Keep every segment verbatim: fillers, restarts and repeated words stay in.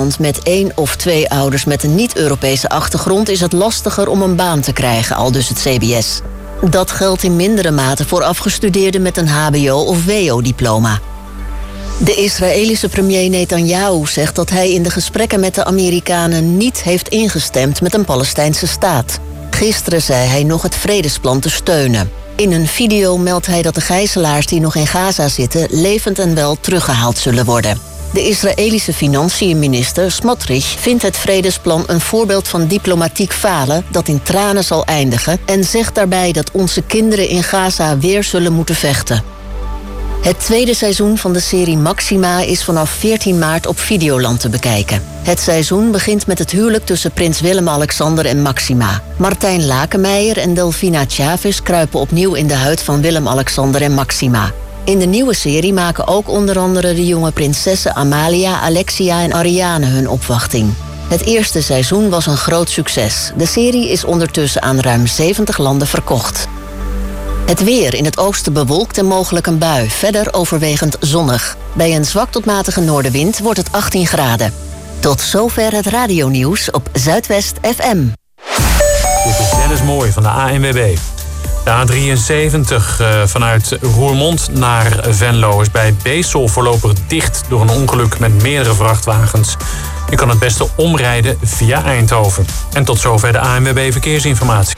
land met één of twee ouders met een niet-Europese achtergrond is het lastiger om een baan te krijgen, aldus het C B S. Dat geldt in mindere mate voor afgestudeerden met een H B O of W O-diploma. De Israëlische premier Netanyahu zegt dat hij in de gesprekken met de Amerikanen niet heeft ingestemd met een Palestijnse staat. Gisteren zei hij nog het vredesplan te steunen. In een video meldt hij dat de gijzelaars die nog in Gaza zitten levend en wel teruggehaald zullen worden. De Israëlische financiënminister Smotrich vindt het vredesplan een voorbeeld van diplomatiek falen dat in tranen zal eindigen en zegt daarbij dat onze kinderen in Gaza weer zullen moeten vechten. Het tweede seizoen van de serie Maxima is vanaf veertien maart op Videoland te bekijken. Het seizoen begint met het huwelijk tussen prins Willem-Alexander en Maxima. Martijn Lakenmeijer en Delfina Chavez kruipen opnieuw in de huid van Willem-Alexander en Maxima. In de nieuwe serie maken ook onder andere de jonge prinsessen Amalia, Alexia en Ariane hun opwachting. Het eerste seizoen was een groot succes. De serie is ondertussen aan ruim zeventig landen verkocht. Het weer: in het oosten bewolkt en mogelijk een bui. Verder overwegend zonnig. Bij een zwak tot matige noordenwind wordt het achttien graden. Tot zover het radionieuws op Zuidwest F M. Dit is Dennis Mooi van de A N W B. De A drieënzeventig uh, vanuit Roermond naar Venlo is bij Beesel voorlopig dicht door een ongeluk met meerdere vrachtwagens. Je kan het beste omrijden via Eindhoven. En tot zover de A N W B Verkeersinformatie.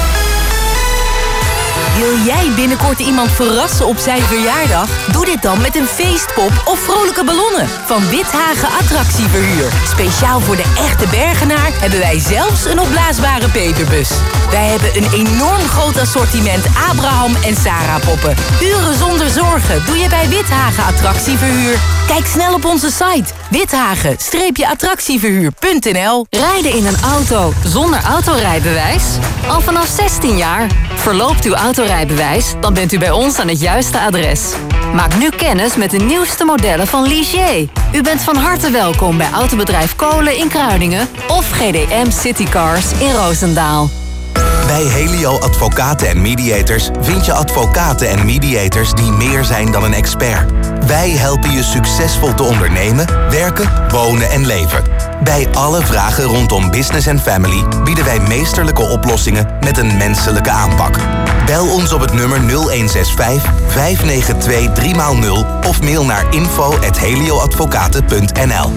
Wil jij binnenkort iemand verrassen op zijn verjaardag? Doe dit dan met een feestpop of vrolijke ballonnen van Withagen Attractieverhuur. Speciaal voor de echte Bergenaar hebben wij zelfs een opblaasbare Peterbus. Wij hebben een enorm groot assortiment Abraham en Sarah poppen. Uren zonder zorgen doe je bij Withagen Attractieverhuur. Kijk snel op onze site withagen attractieverhuur punt n l. Rijden in een auto zonder autorijbewijs? Al vanaf zestien jaar. Verloopt uw autorijbewijs, dan bent u bij ons aan het juiste adres. Maak nu kennis met de nieuwste modellen van Ligier. U bent van harte welkom bij Autobedrijf Kolen in Kruiningen of G D M Citycars in Roosendaal. Bij Helio Advocaten en Mediators vind je advocaten en mediators die meer zijn dan een expert. Wij helpen je succesvol te ondernemen, werken, wonen en leven. Bij alle vragen rondom business en family bieden wij meesterlijke oplossingen met een menselijke aanpak. Bel ons op het nummer nul een zes vijf, vijf negen twee, drie nul of mail naar info at helioadvocaten punt n l.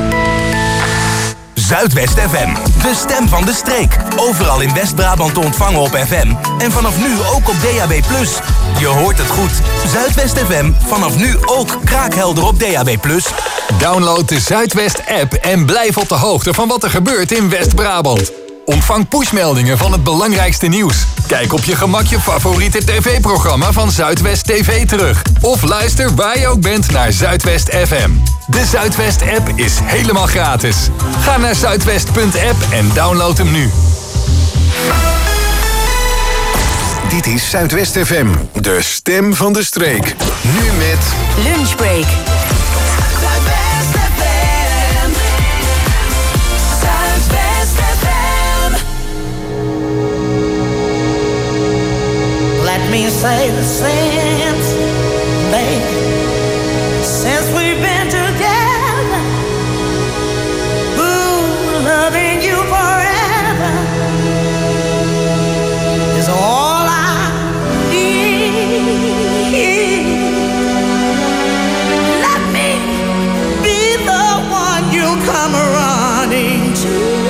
Zuidwest F M, de stem van de streek. Overal in West-Brabant te ontvangen op F M. En vanaf nu ook op D A B plus. Je hoort het goed. Zuidwest F M, vanaf nu ook kraakhelder op D A B plus. Download de Zuidwest-app en blijf op de hoogte van wat er gebeurt in West-Brabant. Ontvang pushmeldingen van het belangrijkste nieuws. Kijk op je gemak je favoriete tv-programma van Zuidwest T V terug. Of luister waar je ook bent naar Zuidwest F M. De Zuidwest-app is helemaal gratis. Ga naar zuidwest punt app en download hem nu. Dit is Zuidwest F M, de stem van de streek. Nu met Lunchbreak. Let me say the sense, baby, since we've been together, ooh, loving you forever is all I need. Let me be the one you come running to.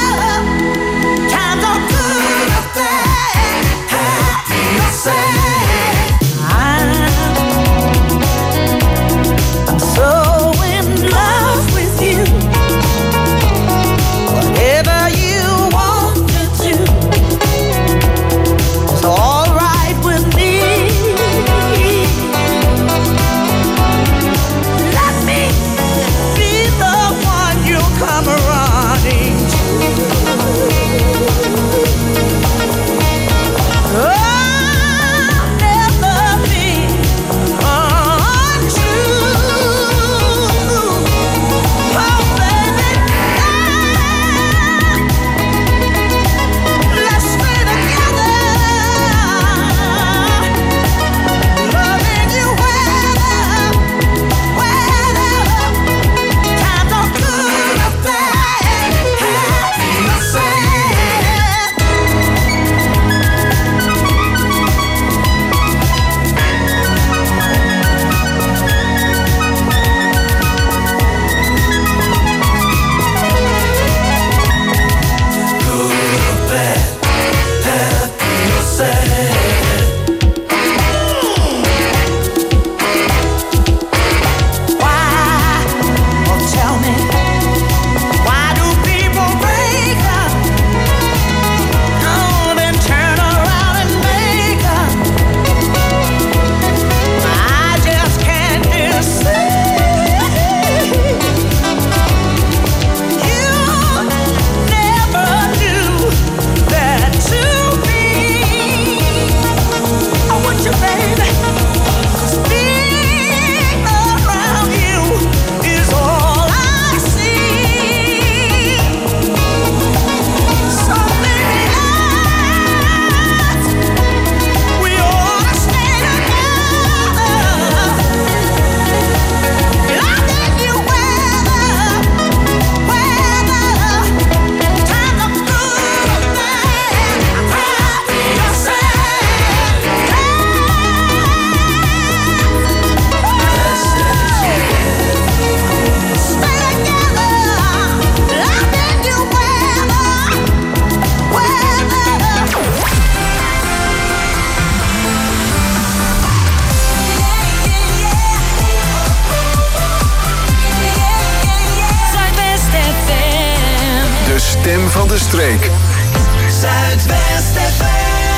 Say van de streek. Zuidwest F M.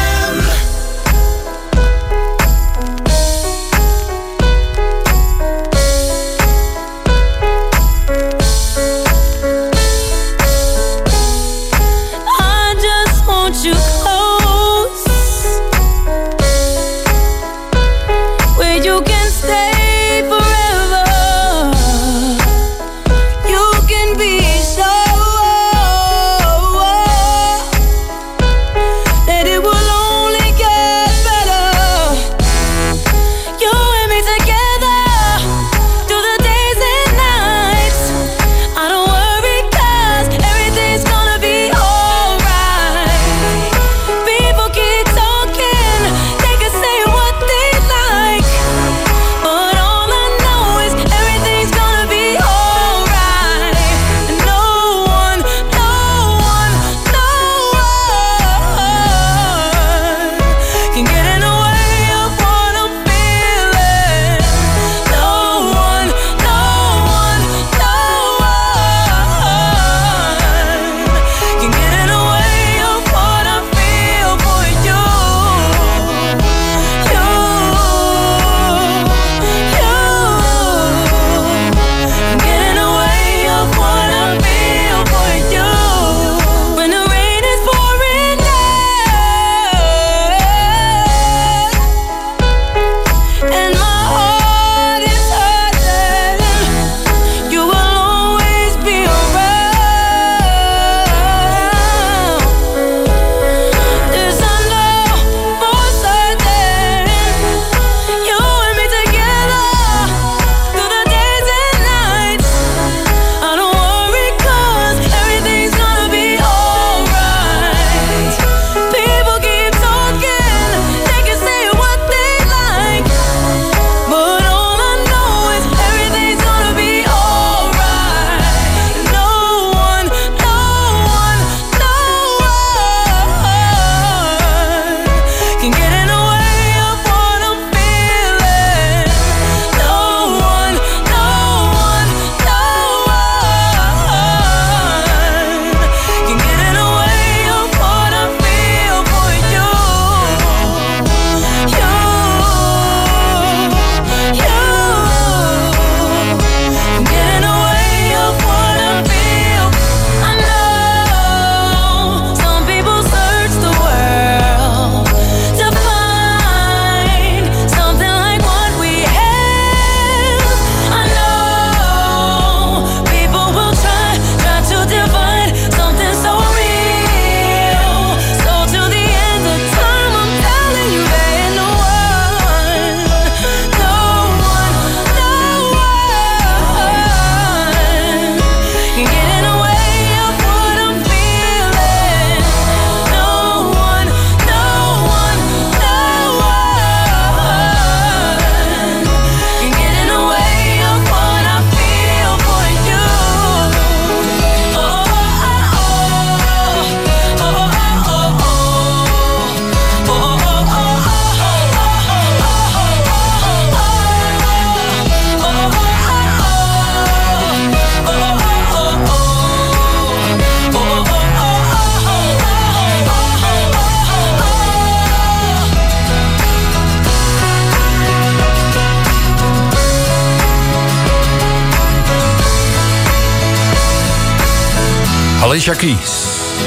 Alicia Keys.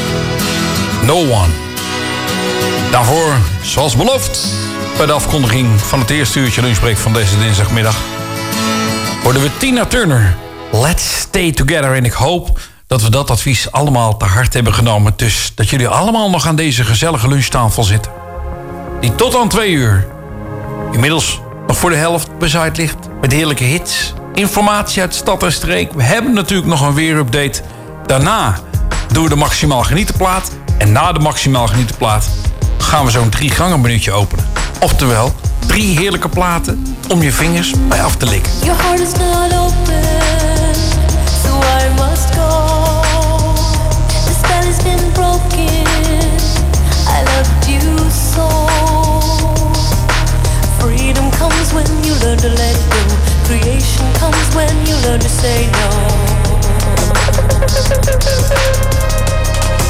No One. Daarvoor, zoals beloofd, bij de afkondiging van het eerste uurtje lunchbreak van deze dinsdagmiddag, hoorden we Tina Turner. Let's stay together. En ik hoop dat we dat advies allemaal te hart hebben genomen. Dus dat jullie allemaal nog aan deze gezellige lunchtafel zitten. Die tot aan twee uur inmiddels nog voor de helft bezaaid ligt. Met heerlijke hits, informatie uit stad en streek. We hebben natuurlijk nog een weerupdate. Daarna doen we de Maximaal Genietenplaat. En na de Maximaal Genietenplaat gaan we zo'n drie gangen minuutje openen. Oftewel, drie heerlijke platen om je vingers bij af te likken. Your heart is not open, so I must go. The spell has been broken, I loved you so. Freedom comes when you learn to let go. Creation comes when you learn to say no.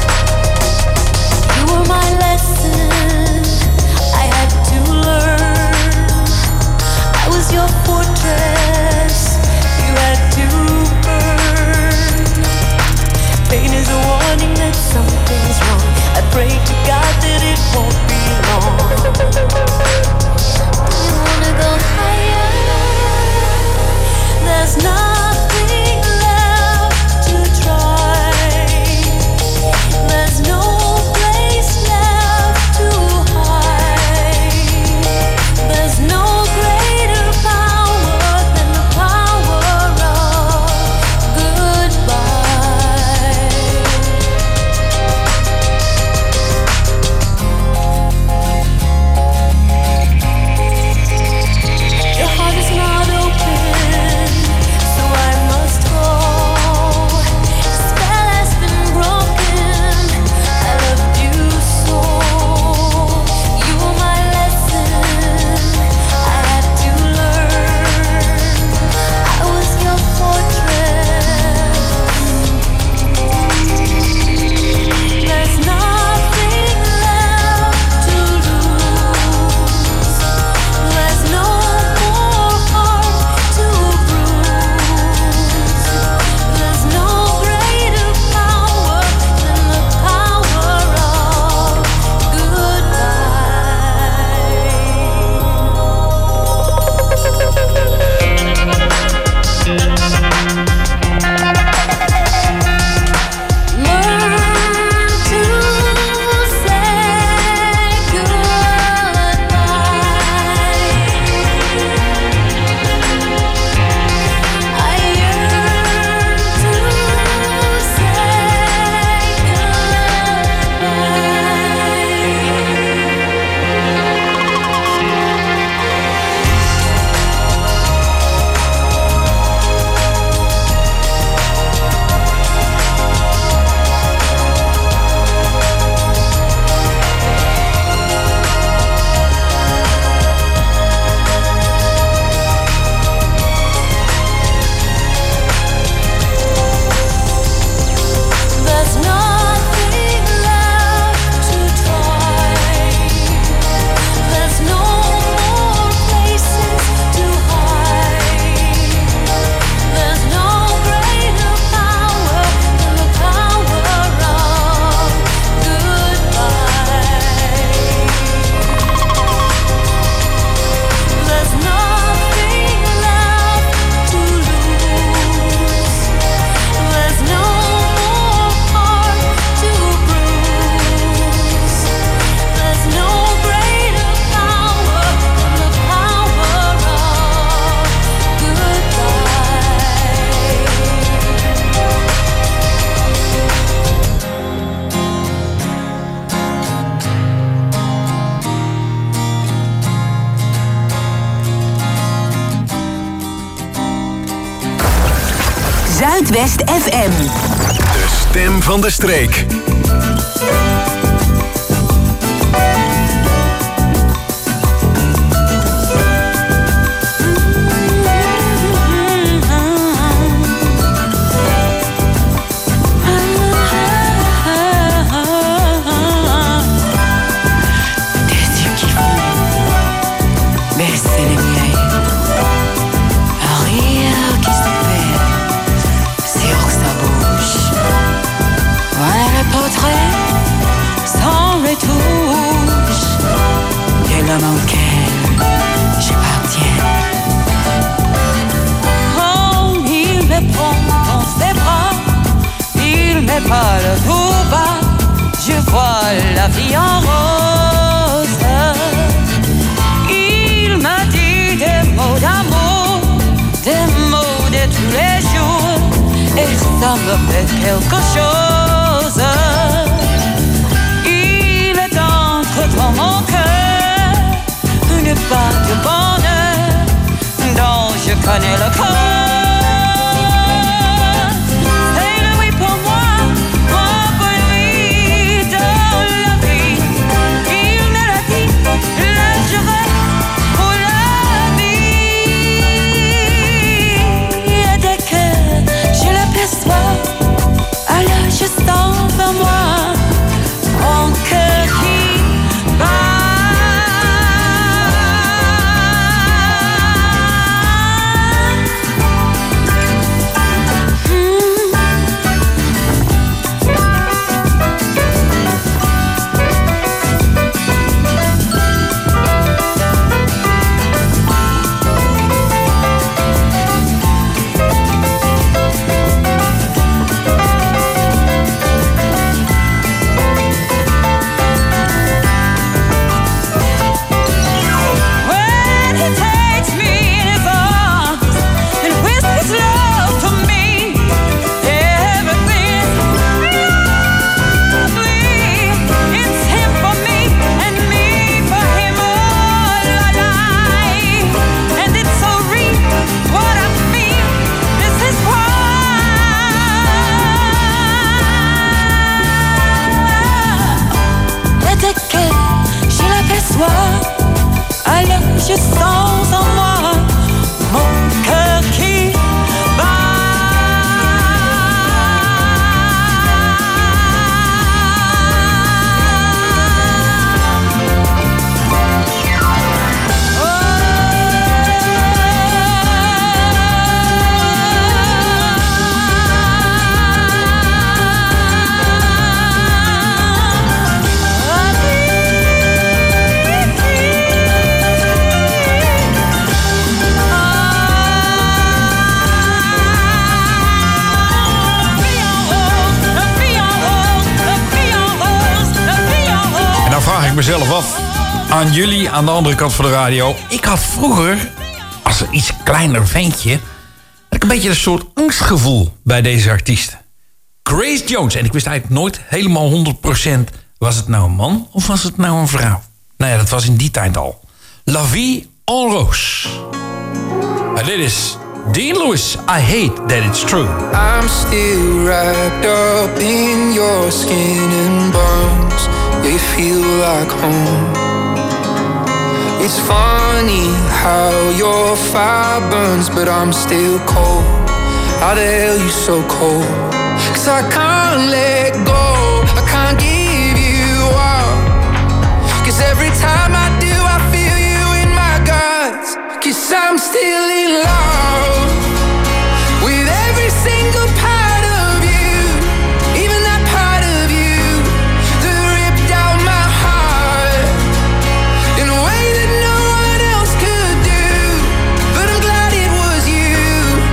Zuidwest F M. De stem van de streek. L'homme auquel j'appartiens. Oh, il me prend dans ses bras, il me parle tout bas, je vois la vie en rose. Il m'a dit des mots d'amour, des mots de tous les jours, et ça me fait quelque chose. Il est entre dans mon cœur une part de bonheur dont je connais le code. C'est le oui pour moi, moi pour lui dans la vie. Il me l'a dit, là je reste pour la vie. Et dès que je l'aperçois, alors je sens en moi mon cœur qui bat. Alors je sens en moi mon cœur qui bat. Vraag ik mezelf af, aan jullie aan de andere kant van de radio. Ik had vroeger, als een iets kleiner ventje, had ik een beetje een soort angstgevoel bij deze artiesten. Grace Jones. En ik wist eigenlijk nooit helemaal honderd procent, was het nou een man of was het nou een vrouw? Nou ja, dat was in die tijd al. La Vie en Rose. En dit is Dean Lewis, I Hate That It's True. I'm still wrapped up in your skin and bones. They feel like home. It's funny how your fire burns, but I'm still cold. How the hell you so cold? Cause I can't let go, I can't give you up. Cause every time I do, I feel you in my guts. Cause I'm still in love with every single part of you. Even that part of you that ripped out my heart in a way that no one else could do. But I'm glad it was you.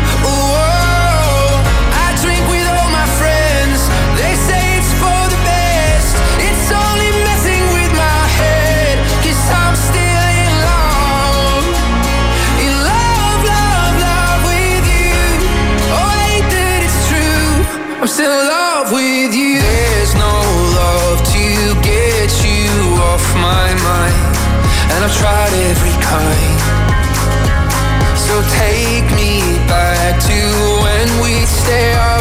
Oh, I drink with all my friends. They say it's for the best. It's only messing with my head. Cause I'm still in love. In love, love, love with you. Oh, I hate that it's true. I'm still in love with you. There's no love to get you off my mind, and I've tried every kind. So take me back to when we stay up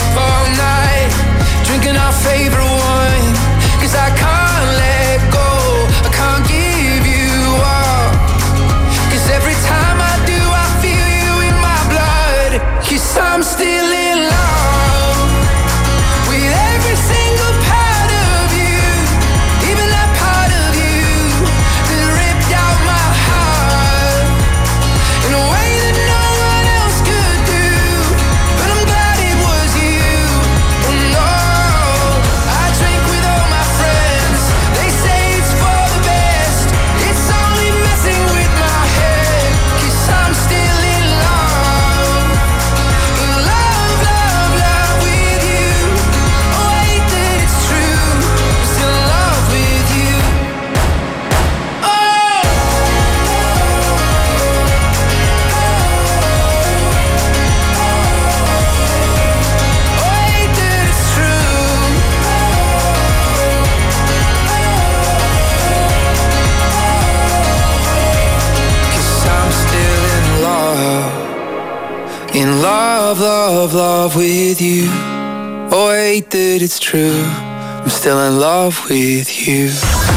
love, love with you. Oh, I hate that it's true. I'm still in love with you.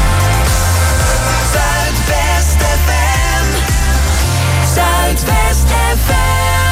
Zuidwest F M. Zuidwest F M.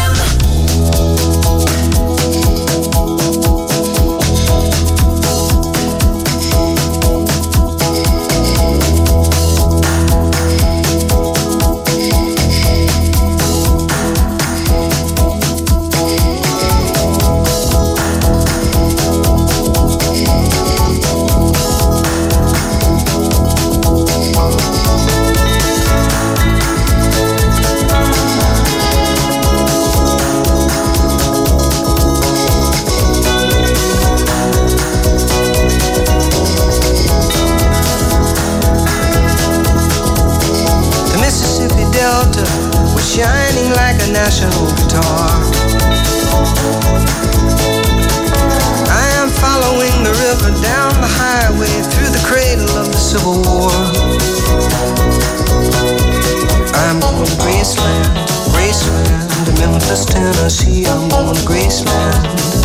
Shining like a national guitar. I am following the river down the highway through the cradle of the Civil War. I'm going to Graceland, Graceland, to Memphis, Tennessee. I'm going to Graceland.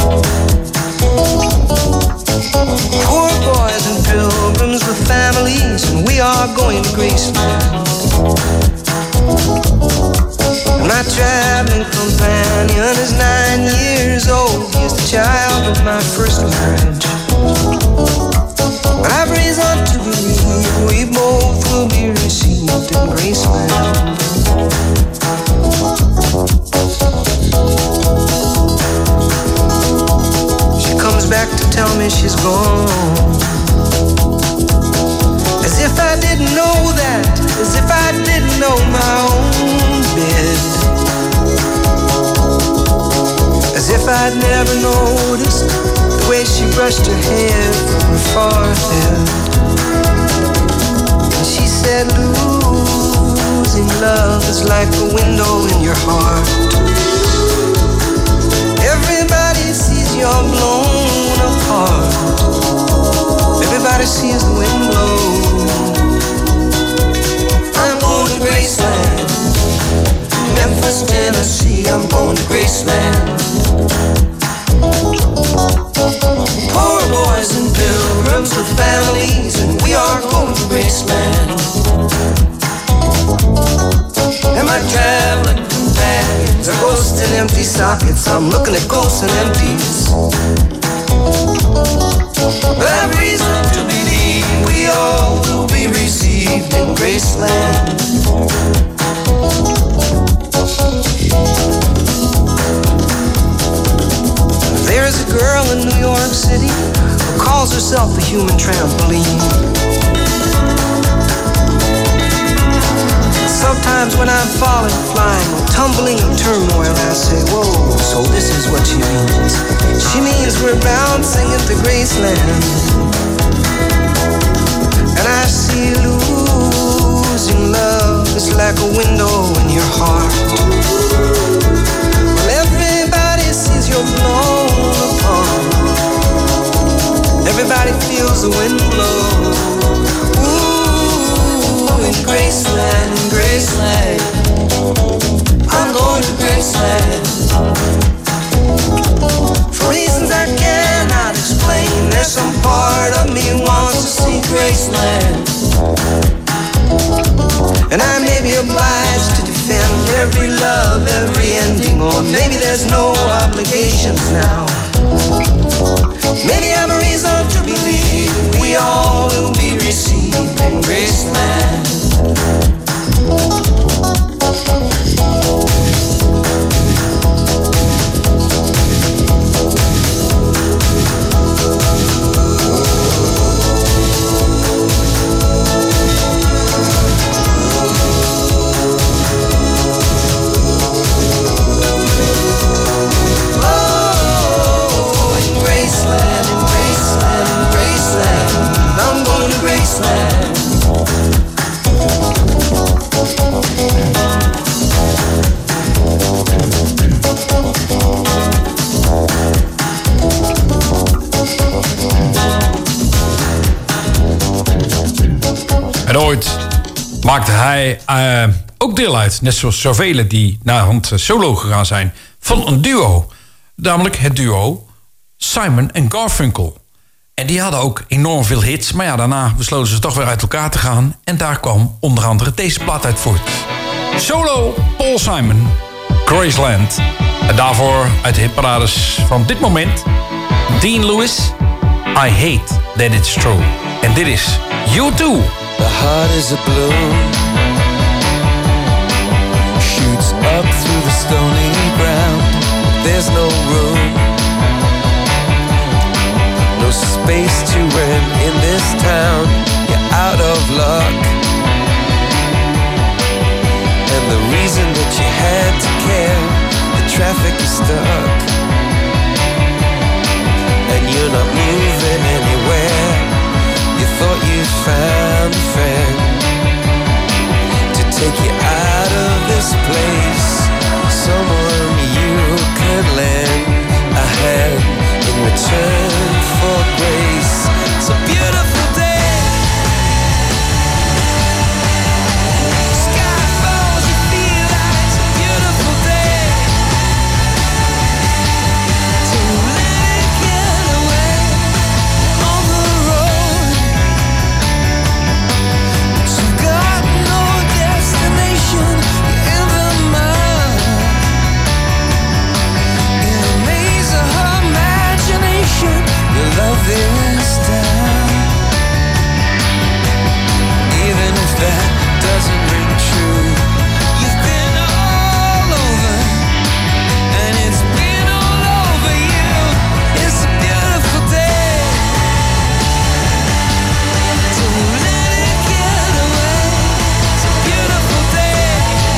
Poor boys and pilgrims with families, and we are going to Graceland. My traveling companion is nine years old. He is the child of my first marriage. I've reason to believe we both will be received in Graceland. She comes back to tell me she's gone. As if I didn't know that, as if I didn't know my own bed. As if I'd never noticed the way she brushed her hair from her forehead. And she said, losing love is like a window in your heart. Everybody sees you're blown apart. Everybody sees the wind blow. I'm going to Graceland, Memphis, Tennessee. I'm going to Graceland. Poor boys and pilgrims with families, and we are going to Graceland. And my traveling companions are ghosts and empty sockets. I'm looking at ghosts and empties. But I've reason to believe we all will be received in Graceland. There's a girl in New York City who calls herself a human trampoline. Sometimes when I'm falling, flying, or tumbling in turmoil, I say, whoa, so this is what she means. She means we're bouncing into Graceland. And I see losing love is like a window in your heart. Well, everybody sees you're blown apart. Everybody feels the wind blow. Ooh, in Graceland, in Graceland, I'm going to Graceland. For reasons I cannot explain, there's some part of me wants to see Graceland. And I may be obliged to defend every love, every ending, or maybe there's no obligations now. Maybe I'm a reason to believe we all will be received in Graceland. En ooit maakte hij uh, ook deel uit, net zoals zoveel die naar hand solo gegaan zijn, van een duo. Namelijk het duo Simon en Garfunkel. En die hadden ook enorm veel hits. Maar ja, daarna besloten ze toch weer uit elkaar te gaan. En daar kwam onder andere deze plaat uit voort. Solo Paul Simon, Graceland. En daarvoor uit de hitparades van dit moment... Dean Lewis, I Hate That It's True. En dit is U two. The heart is a balloon, shoots up through the stony ground. There's no room, no space to rent in this town. You're out of luck, and the reason that you had to care, the traffic is stuck, and you're not moving anywhere. You thought you found a friend to take you out of this place, someone you could lend a hand in return for grace. It's a beautiful day. Sky falls, you feel like it's a beautiful day. To let it get away on the road. But you've got no destination, you're in the mud. In a maze of her imagination, your love is down. Even if that doesn't ring true, you've been all over, and it's been all over you. It's a beautiful day. Don't let it get away. It's a beautiful day.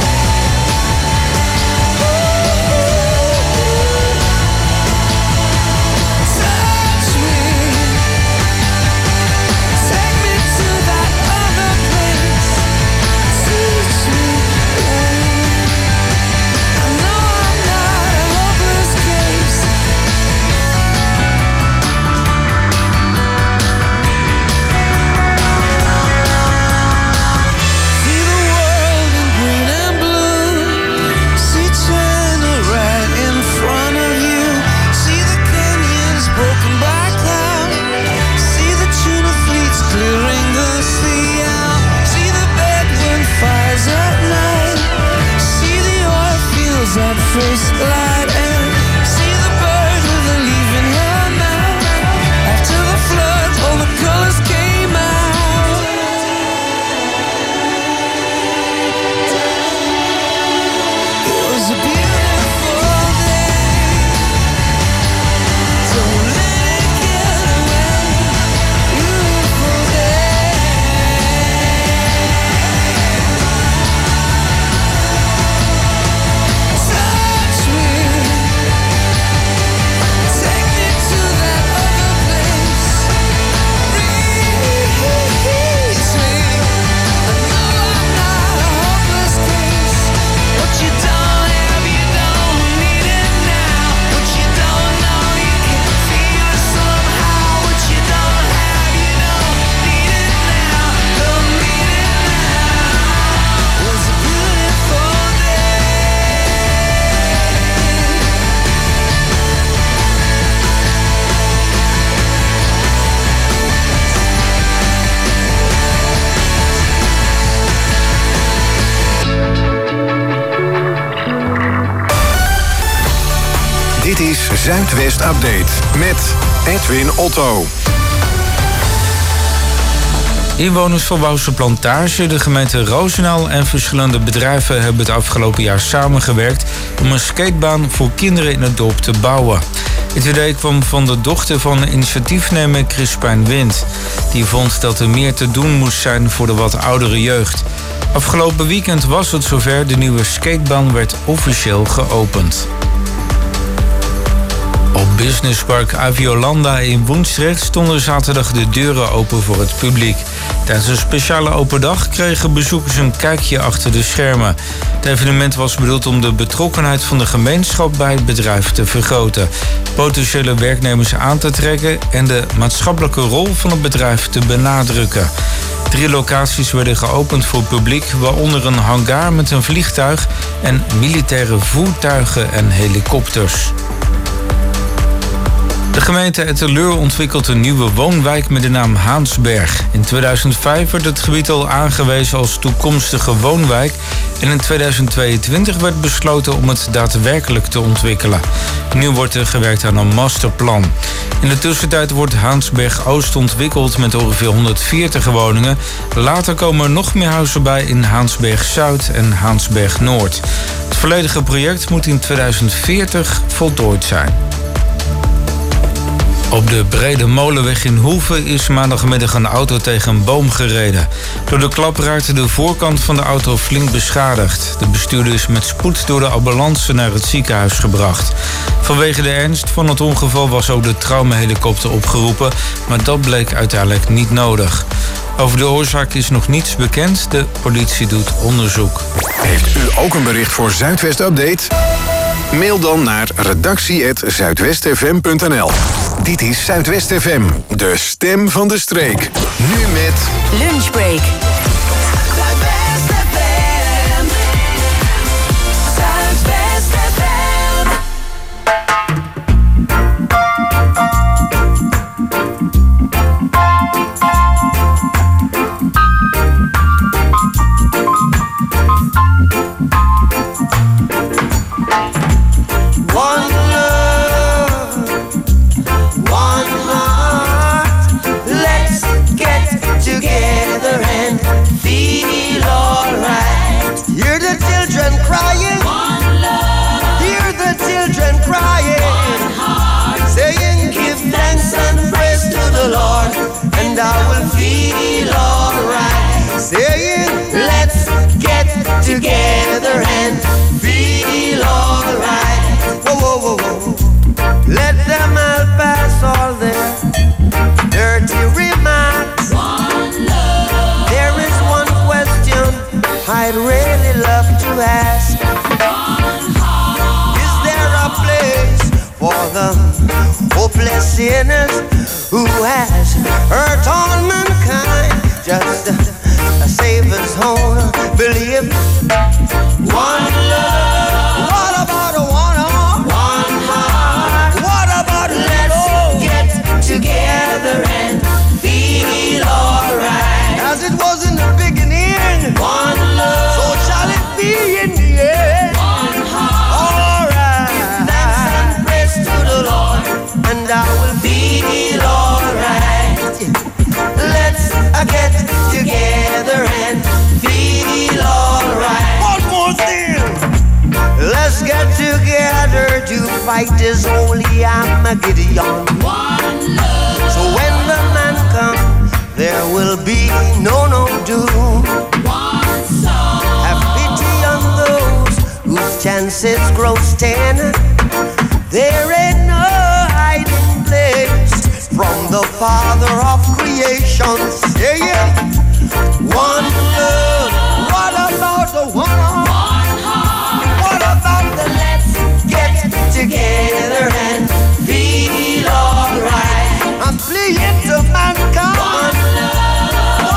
Touch me, take me to that other place. Teach me, I know I'm not a hopeless case. See the world in green and blue. See China right in front of you. See the canyons broken by cloud. See the tuna fleets clearing the sea out. See the Bedouin fires at night. See the oil fields at first light. And see the bird with a leaf in her mouth. After the flood, all the colors came out. It was a beautiful day. Don't let it get away. Beautiful day. Touch me, take me to that other place. Release me. I know I'm not a hopeless case. What you don't have, you don't need it now. What you don't know, you can feel it somehow. What you don't have, you don't need it now. Don't need it now. It was a beautiful day. Dit is Zuidwest Update met Edwin Otto. Inwoners van Wouwse Plantage, de gemeente Roosendaal en verschillende bedrijven hebben het afgelopen jaar samengewerkt om een skatebaan voor kinderen in het dorp te bouwen. Het idee kwam van de dochter van initiatiefnemer Crispijn Wind. Die vond dat er meer te doen moest zijn voor de wat oudere jeugd. Afgelopen weekend was het zover, de nieuwe skatebaan werd officieel geopend. Op Businesspark Aviolanda in Woensdrecht stonden zaterdag de deuren open voor het publiek. Tijdens een speciale open dag kregen bezoekers een kijkje achter de schermen. Het evenement was bedoeld om de betrokkenheid van de gemeenschap bij het bedrijf te vergroten, potentiële werknemers aan te trekken en de maatschappelijke rol van het bedrijf te benadrukken. Drie locaties werden geopend voor publiek, waaronder een hangar met een vliegtuig en militaire voertuigen en helikopters. De gemeente Etteleur ontwikkelt een nieuwe woonwijk met de naam Haansberg. In tweeduizend vijf werd het gebied al aangewezen als toekomstige woonwijk en in tweeduizend tweeëntwintig werd besloten om het daadwerkelijk te ontwikkelen. Nu wordt er gewerkt aan een masterplan. In de tussentijd wordt Haansberg Oost ontwikkeld met ongeveer honderdveertig woningen. Later komen er nog meer huizen bij in Haansberg Zuid en Haansberg Noord. Het volledige project moet in tweeduizend veertig voltooid zijn. Op de Brede Molenweg in Hoeve is maandagmiddag een auto tegen een boom gereden. Door de klap raakte de voorkant van de auto flink beschadigd. De bestuurder is met spoed door de ambulance naar het ziekenhuis gebracht. Vanwege de ernst van het ongeval was ook de traumahelikopter opgeroepen, maar dat bleek uiteindelijk niet nodig. Over de oorzaak is nog niets bekend. De politie doet onderzoek. Heeft u ook een bericht voor Zuidwest Update? Mail dan naar redactie at zuidwestfm punt n l. Dit is Zuidwest F M, de stem van de streek. Nu met Lunchbreak. And I will feel alright. Saying, let's get together and feel alright. Whoa, whoa, whoa, whoa. Let them all pass all their dirty remarks. One love. There is one question I'd really love to ask. One heart. Is there a place for the hopeless sinners who has hurt all mankind? Just a, a Savior's own belief. One love. What about a one heart? One heart. What about let's get together and feel alright? As it was in the beginning. One love. So shall it be in the end. One heart. Alright. Give thanks and praise to the Lord, and I will feel alright. Let's uh, get together and feel alright. One more thing. Let's get together to fight this holy Armageddon. One love. So when the man comes, there will be no no doom. One soul. Have pity on those whose chances grow ten. There ain't no hiding place from the Father of creation. Say it. One love. What about the one heart? One heart. What about the let's get together and feel alright? I'm pleading to mankind. One love.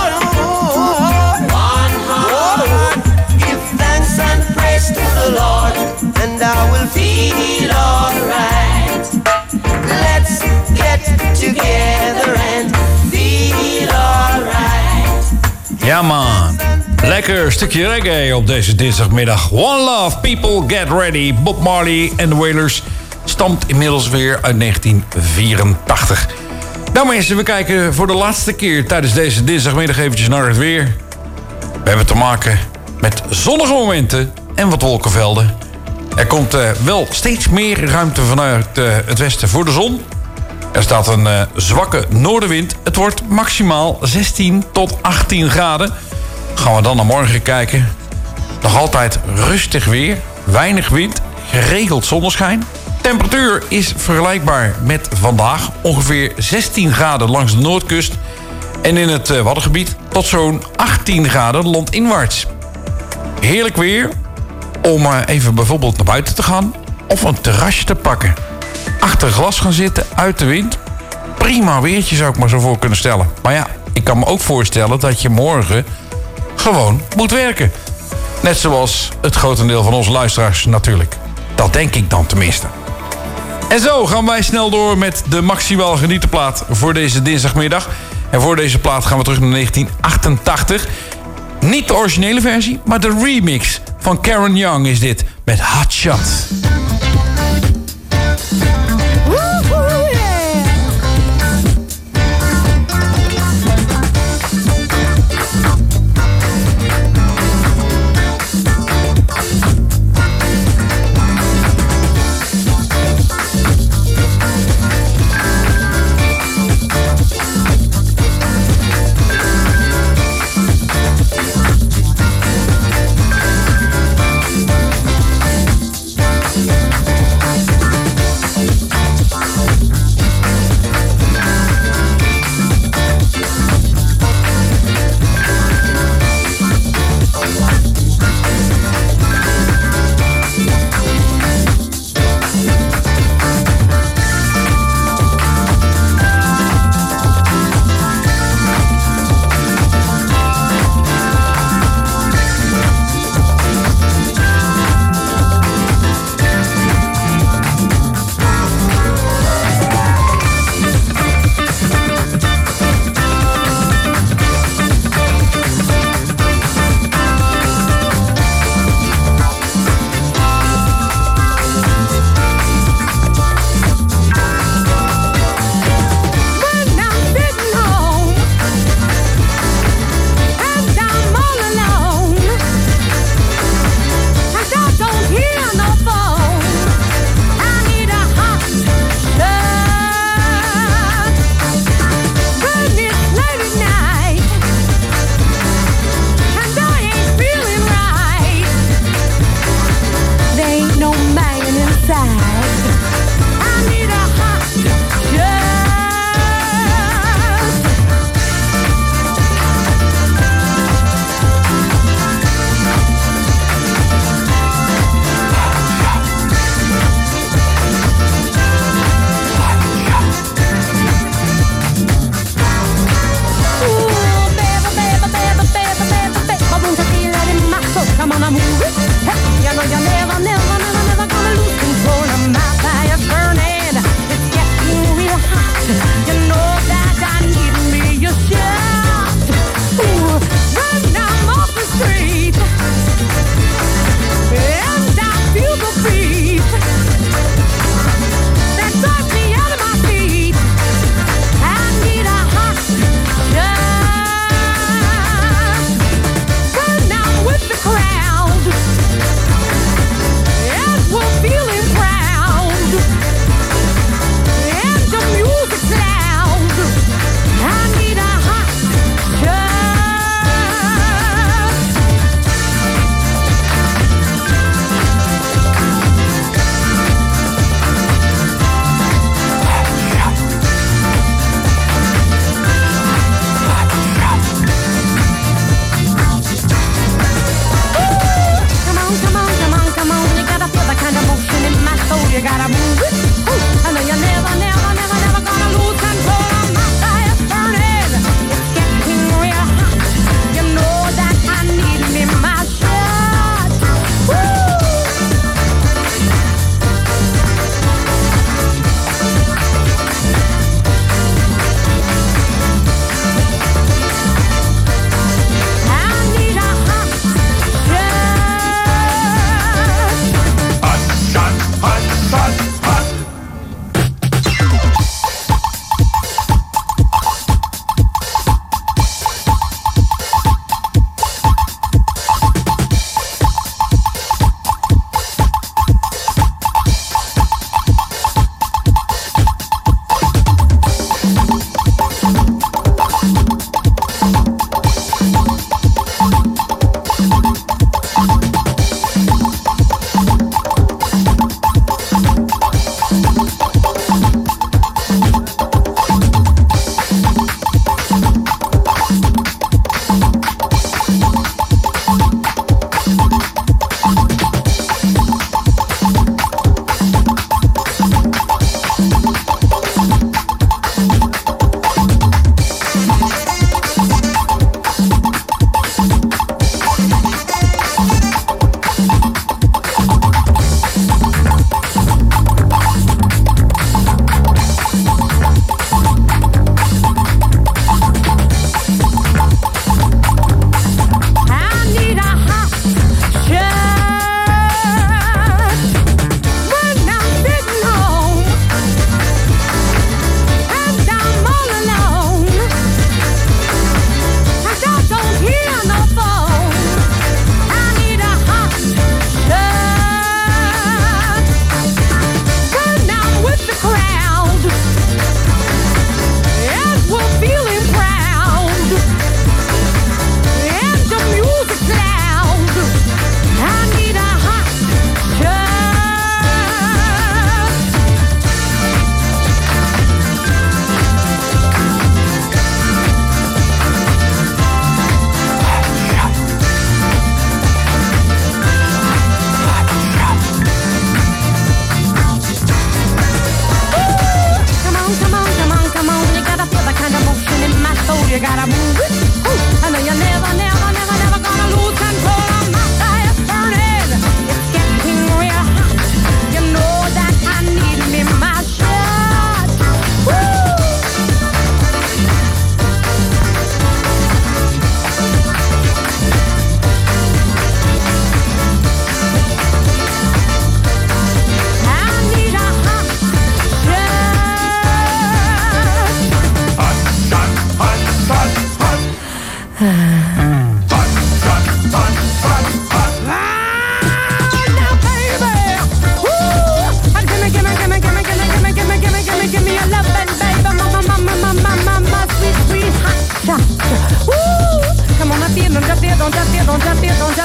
One heart. One heart. Give thanks and praise to the Lord, and I will feel alright. Let's get together and feel alright. Ja man, lekker stukje reggae op deze dinsdagmiddag. One Love, People Get Ready. Bob Marley en de Wailers stamt inmiddels weer uit negentien vierentachtig. Nou mensen, we kijken voor de laatste keer tijdens deze dinsdagmiddag eventjes naar het weer. We hebben te maken met zonnige momenten en wat wolkenvelden. Er komt uh, wel steeds meer ruimte vanuit uh, het westen voor de zon. Er staat een uh, zwakke noordenwind. Het wordt maximaal zestien tot achttien graden. Gaan we dan naar morgen kijken. Nog altijd rustig weer. Weinig wind. Geregeld zonneschijn. Temperatuur is vergelijkbaar met vandaag. Ongeveer zestien graden langs de noordkust. En in het uh, Waddengebied tot zo'n achttien graden landinwaarts. Heerlijk weer om uh, even bijvoorbeeld naar buiten te gaan. Of een terrasje te pakken. Achter glas gaan zitten, uit de wind. Prima weertje zou ik maar zo voor kunnen stellen. Maar ja, ik kan me ook voorstellen dat je morgen gewoon moet werken. Net zoals het grotendeel van onze luisteraars natuurlijk. Dat denk ik dan tenminste. En zo gaan wij snel door met de maximaal genieten plaat voor deze dinsdagmiddag. En voor deze plaat gaan we terug naar negentien achtentachtig. Niet de originele versie, maar de remix van Karen Young is dit met Hot Shot.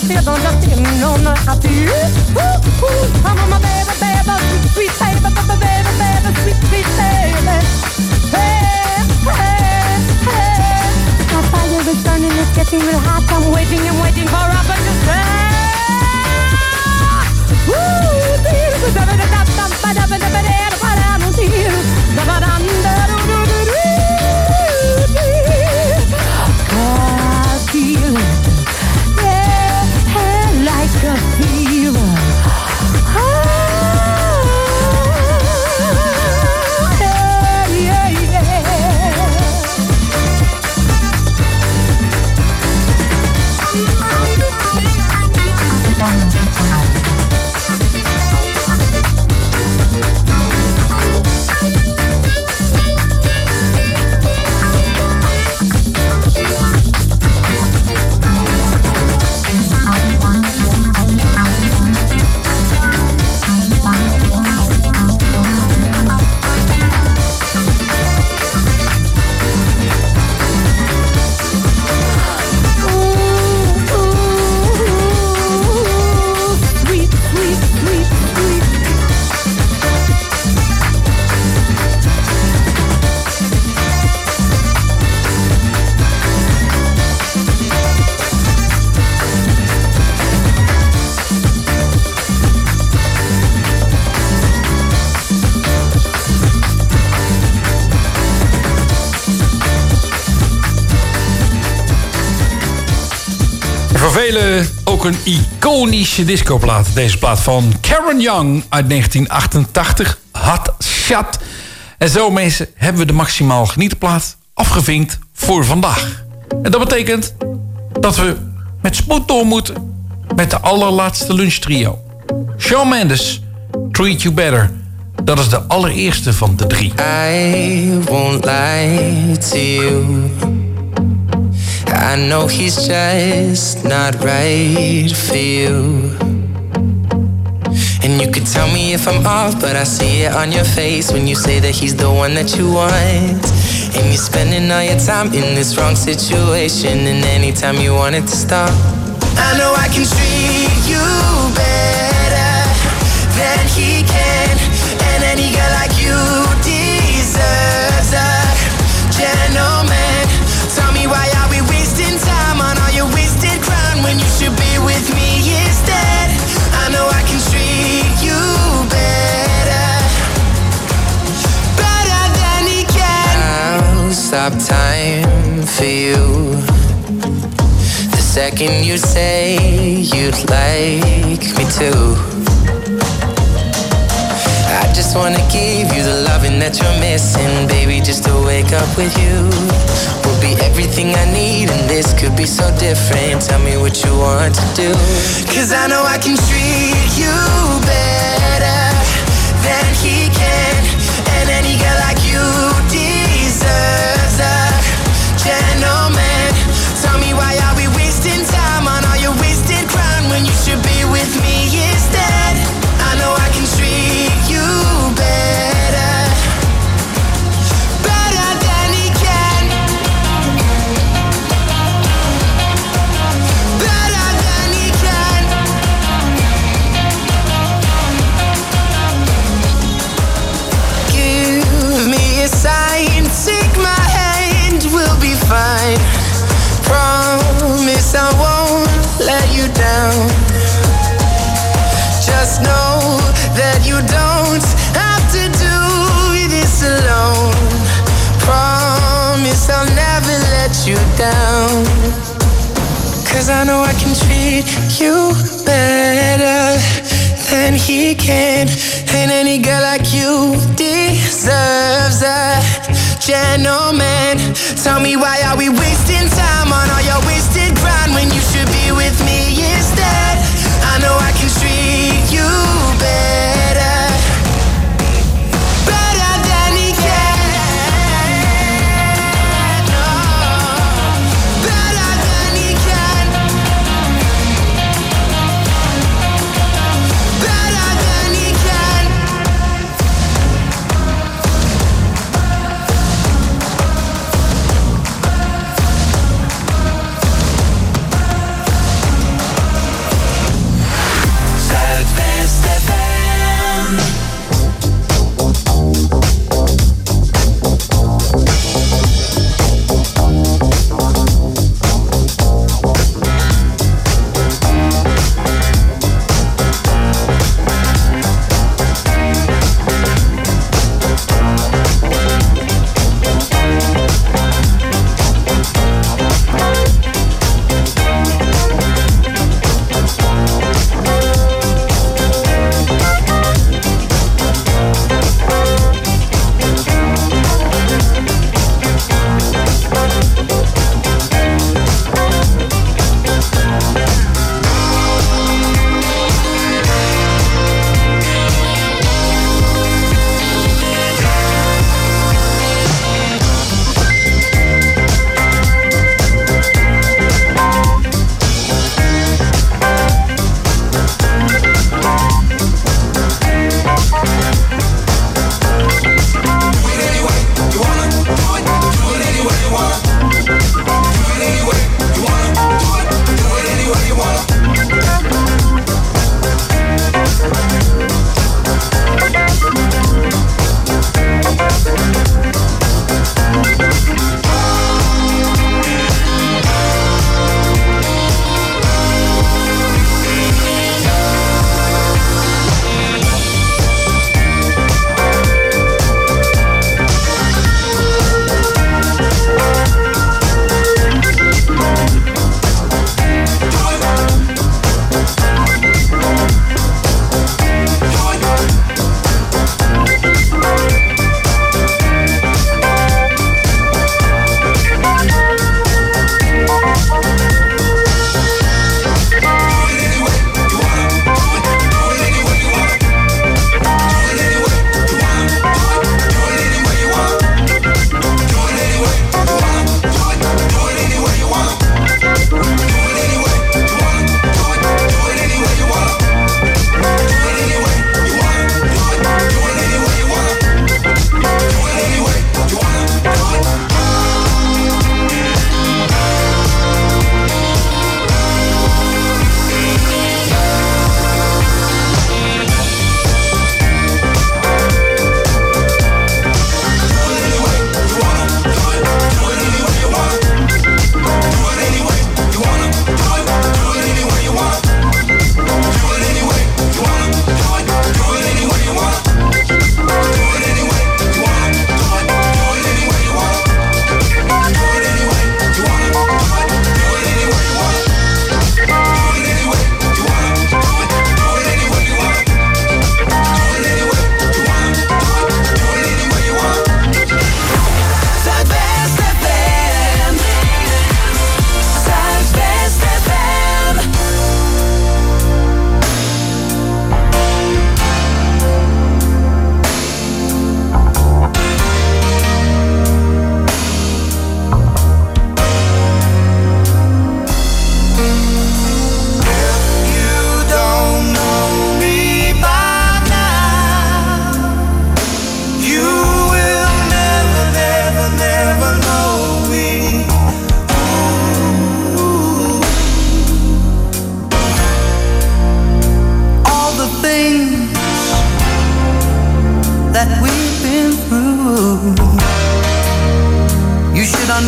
feel, don't just feel, no, no, I feel. Ooh, ooh, come on, my baby, baby, sweet, sweet baby, baby, baby, baby, sweet, sweet baby. Hey, hey, hey. My fire is burning, it's getting real hot. I'm waiting and waiting for a to say. Ooh, dear, da da da da da da da da da da da da da like a fever. Yeah, yeah, yeah. Voor velen ook een iconische discoplaat. Deze plaat van Karen Young uit negentien achtentachtig. Hot Shot. En zo mensen hebben we de maximaal genietenplaat afgevinkt voor vandaag. En dat betekent dat we met spoed door moeten met de allerlaatste lunchtrio. Shawn Mendes, Treat You Better. Dat is de allereerste van de drie. I won't lie to you. I know he's just not right for you. And you could tell me if I'm off, but I see it on your face when you say that he's the one that you want. And you're spending all your time in this wrong situation, and anytime you want it to stop, I know I can treat you better than he can. And any girl like you deserves a gentleman. Tell me, why are we wasting time on all your wasted crown when you should be with me instead? I know I can treat you better, better than he can. I'll stop time for you the second you say you'd like me to. I just wanna give you the loving that you're missing, baby, just to wake up with you will be everything I need, and this could be so different. Tell me what you want to do, 'cause I know I can treat you better than he can. And any girl like you deserves a gentleman. Tell me, why are we wasting time on all your wasted crown when you should be with me instead? I know I can treat you better, better than he can, better than he can. Give me a sign, take my hand, we'll be fine. Promise I won't let you down. Just know that you don't have to do this alone. Promise I'll never let you down. 'Cause I know I can treat you better than he can. And any girl like you deserves a gentleman. Tell me, why are we wasting time on all your wasted grind when you should be with me instead? I know I can treat you better, better than he can. No, better than he can, better than he can.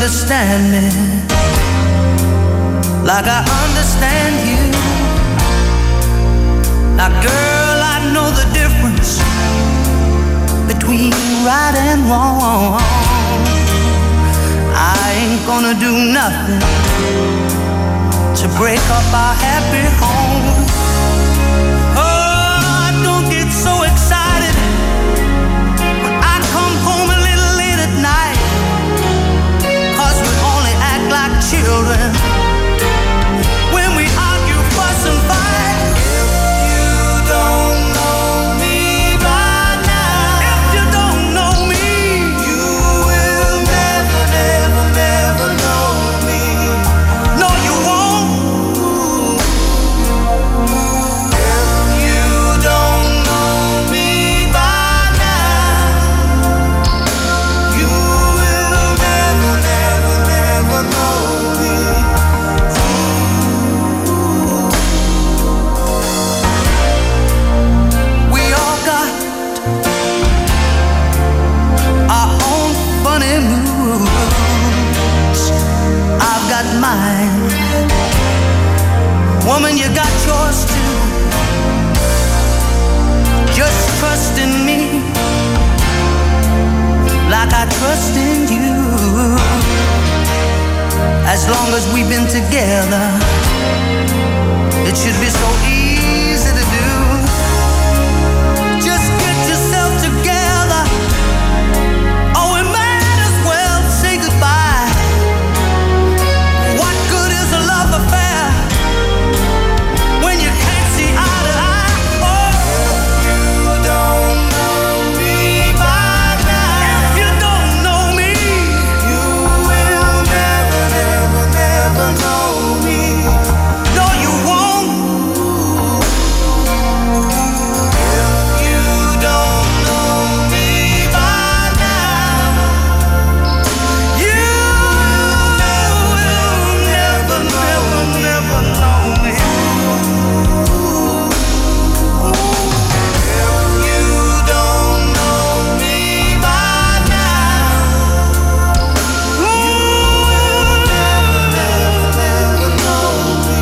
understand me like I understand you. Now, girl, I know the difference between right and wrong. I ain't gonna do nothing to break up our happy home. Oh, don't get so excited when I come home a little late at night, 'cause we only act like children when we argue, fuss and fight. If you don't know me by now, if you don't know me, you will never, never, never know me. No, you won't. If you don't know me by now, you will never, never, never know me. We all got our own funny moods. I've got mine. Woman, you got yours too. Just trust in me like I trust in you. As long as we've been together, it should be so easy to do. Just get yourself together, or we might as well say goodbye. What good is a love affair when you can't see eye to eye? Oh, if you don't know me by now, if you don't know me, you will never, never, never know me. No, you won't. If you don't know me by now, you will never, never, never know me. If you don't know me by now, you will never, never, never know me.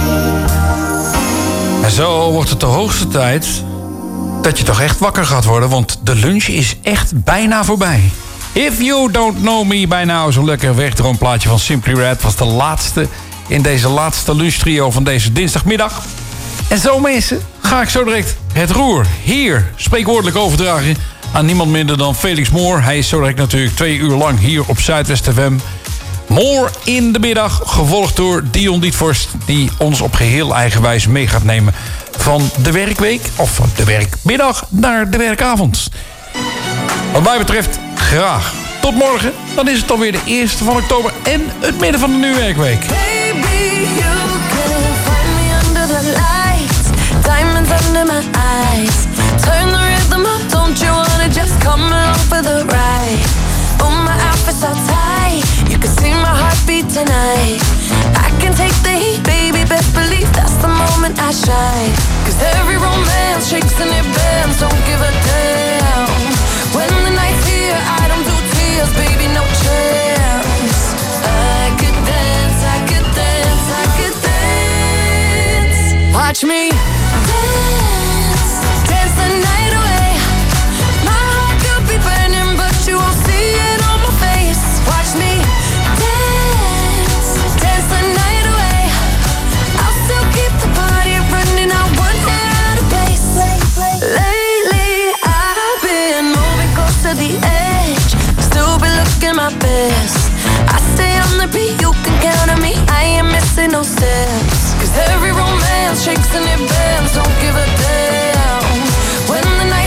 En zo wordt het de hoogste tijd dat je toch echt wakker gaat worden, want de lunch is echt bijna voorbij. If You Don't Know Me by Now, zo'n lekker wegdroomplaatje van Simply Red, was de laatste in deze laatste lunchtrio van deze dinsdagmiddag. En zo mensen, ga ik zo direct het roer hier spreekwoordelijk overdragen aan niemand minder dan Felix Moore. Hij is zo direct natuurlijk twee uur lang hier op Zuidwest F M. Moore in de middag, gevolgd door Dion Dietvorst, die ons op geheel eigen wijze mee gaat nemen van de werkweek, of van de werkmiddag naar de werkavond. Wat mij betreft, graag. Tot morgen, dan is het alweer de eerste van oktober en het midden van de nieuwe werkweek. Baby, you can find me under the lights, diamonds under my eyes. Turn the rhythm up, don't you wanna just come along for the ride? Oh, my outfit's all tight, you can see my heartbeat tonight. I can take the heat, baby, best believe that's the moment I shine. 'Cause every romance shakes and it bends, don't give a damn. When the night's here, I don't do tears, baby, no chance. I could dance, I could dance, I could dance. Watch me dance, dance the night away. My heart could be burning, but you won't see it on my face. Watch me dance, dance the night away. I'll still keep the party running, I won't get out of place. Lately, I've been moving close to the edge, still be looking my best. I stay on the beat, you can count on me, I ain't missing no steps. 'Cause every romance shakes and it bends, don't give a damn. When the night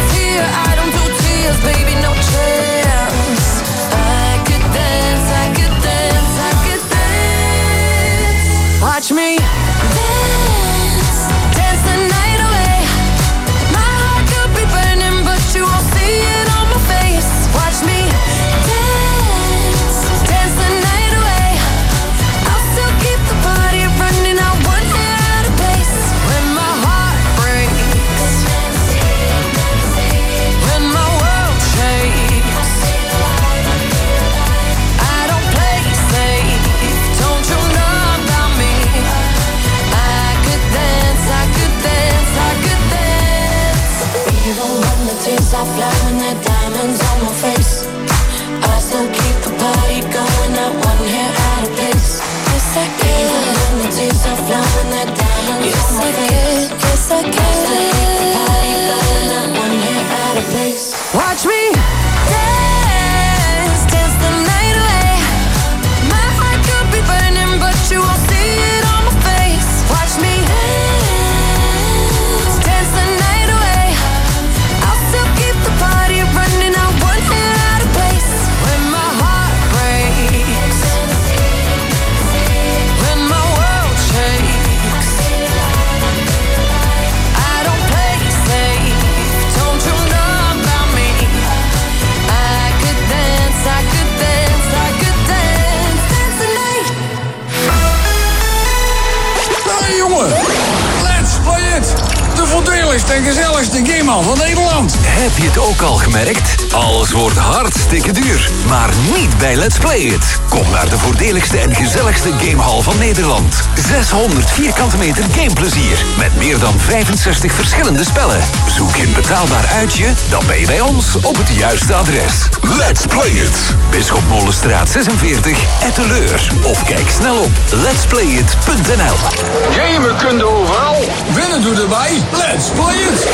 mooiste en gezelligste gamehal van Nederland. Heb je het ook al gemerkt? Alles wordt hartstikke duur. Maar niet bij Let's Play It. Kom naar de voordeligste en gezelligste gamehal van Nederland. zeshonderd vierkante meter gameplezier. Met meer dan vijfenzestig verschillende spellen. Zoek je een betaalbaar uitje? Dan ben je bij ons op het juiste adres. Let's Play It. Bisschop Molenstraat zesenveertig, Etteleur. Of kijk snel op lets play it punt n l. Gamen kun je overal. Winnen doe erbij. Let's Play It.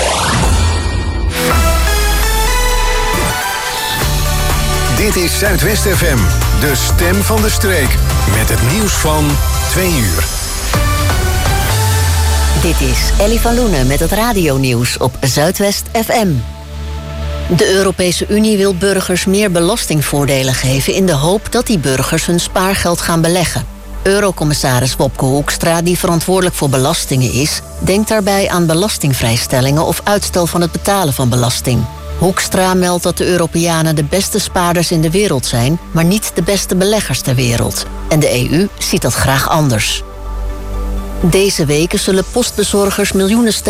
Dit is Zuidwest F M, de stem van de streek. Met het nieuws van twee uur. Dit is Ellie van Loenen met het radionieuws op Zuidwest F M. De Europese Unie wil burgers meer belastingvoordelen geven in de hoop dat die burgers hun spaargeld gaan beleggen. Eurocommissaris Wopke Hoekstra, die verantwoordelijk voor belastingen is, denkt daarbij aan belastingvrijstellingen of uitstel van het betalen van belasting. Hoekstra meldt dat de Europeanen de beste spaarders in de wereld zijn, maar niet de beste beleggers ter wereld. En de E U ziet dat graag anders. Deze weken zullen postbezorgers miljoenen